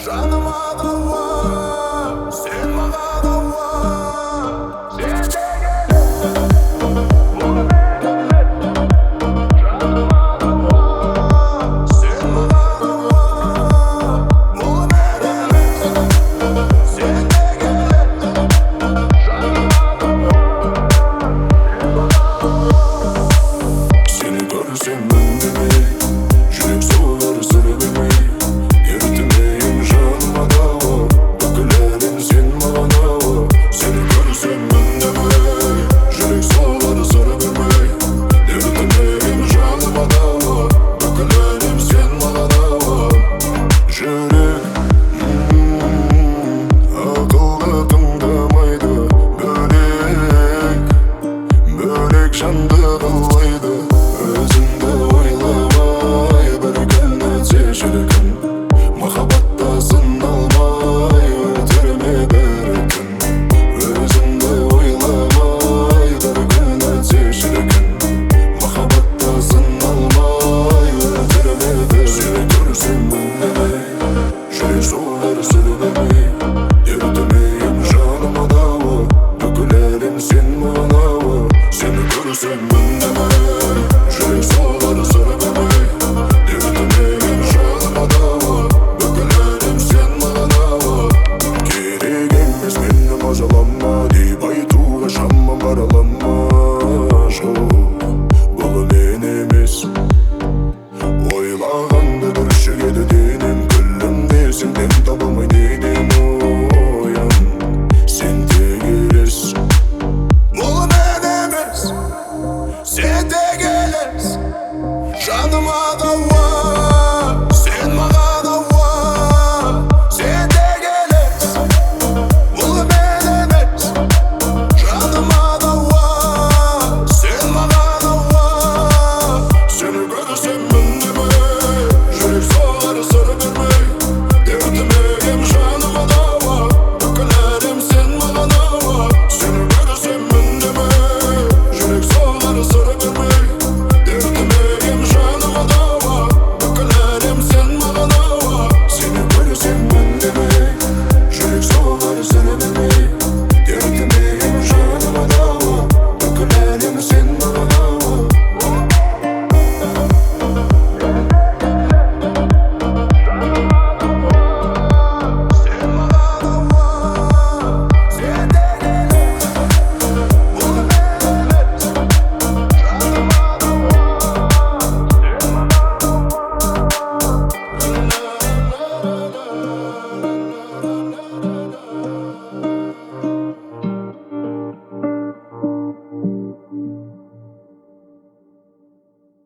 Жаныма дауа, сен маған ауа. Сен деген бұл мекенет. Жаныма дауа, сен маған ауа. Бұл мекенет. Сен деген жаныма дауа, сен маған ауа. Сені көрсем үндемей, жүрек соғар сыр бермей. Ерітмейін жаныма дауа, бүкіл әлем сен маған ауа. Сені көрсем үндемей, жүрек соғар сыр бермей. Ерітмейін жаныма дауа, бүкіл әлем сен маған ауа. Жүрек ақылды тыңдамайды, бөлек жанды қалайды. Өзіңді ойламай бір күн өтсе шіркін, махаббатта сыналмай өтірме бір күн. Өзіңді ойламай бір күн өтсе шіркін, махаббатта сыналмай өтірме бір күн. Сені көрсем үндемей, жүрек соғар сыр бермей. Ерітмейін жаныма дауа, бүкіл әлем сен маған ауа. Сені көрсем үндемей, жүрек соғар сыр бермей. Ерітмейін жаныма дауа, бүкіл әлем сен маған ауа. Керек емес мені мазалама деп айтуға шамам баралама. Жоқ, бұл мен емес. Ойлағанды дұрыс жүреді денем, күлімде сенден табылмай неден оян. Сен тек елес, бұл мен емес. Сен тек елес, жаным